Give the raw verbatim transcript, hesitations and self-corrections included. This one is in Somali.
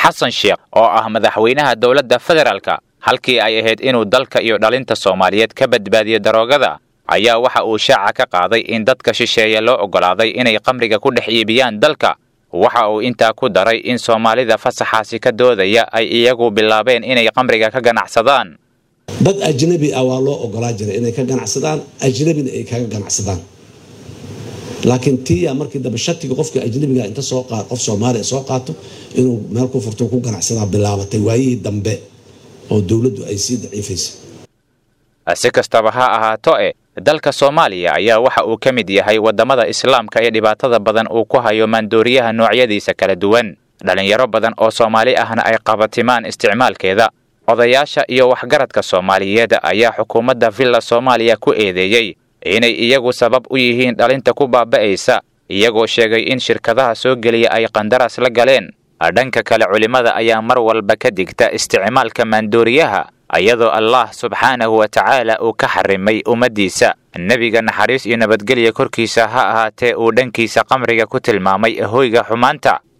xasan sheekh oo ah madaxweynaha dowladda federaalka halkii ay ahayd inuu dalka iyo dhalinta Soomaaliyeed ka badbaadiyo daroogada ayaa waxa uu shaaca ka qaaday in dadka shisheeye loo ogolaaday inay qamriga ku dhex iibiyaan dalka waxa uu intaa ku daray in Soomaalida fasaxaasi ka doodaya ay iyagu bilaabeen inay qamriga ka ganacsadaan dad ajnabi ah waa loo ogolaa jiray inay ka ganacsadaan ajnabina ay kaga ganacsadaan laakiin tiya markii daba shatiga qofka ajnabiga inta soo qaad qof Soomaali soo qaato inuu meel ku furto ku ganacsada bilaabatay waayii dambe oo dawladdu ay sii daciifaysay si kastaba ha ahaato ee dalka Soomaaliya ayaa waxa uu ka mid yahay wadamada Islaamka ee dhibaatada badan uu ku hayo maandooriyaha noocyadiisa kala duwan dhalinyaro badan oo Soomaali ahna ay qabatimaan isticmaalkeeda odayaasha iyo waxgaradka Soomaaliyeed ayaa xukuumadda Villa Soomaaliya ku eedeeyay inay iyagu sabab u yihiin dhalinta ku baaba'aysa iyagoo sheegay in shirkadaha soo geliya ay qandaras la galeen dhanka kale culimada ayaa mar walba ka digta isticmaalka maandooriyaha ayadoo Allah subhanahu wa ta'ala uu ka xarimay ummadiisa nabiga naxariis iyo nabadgelyo korkiisa ha ahaatee uu dhankiisa qamriga ku tilmaamay hoyga xumaanta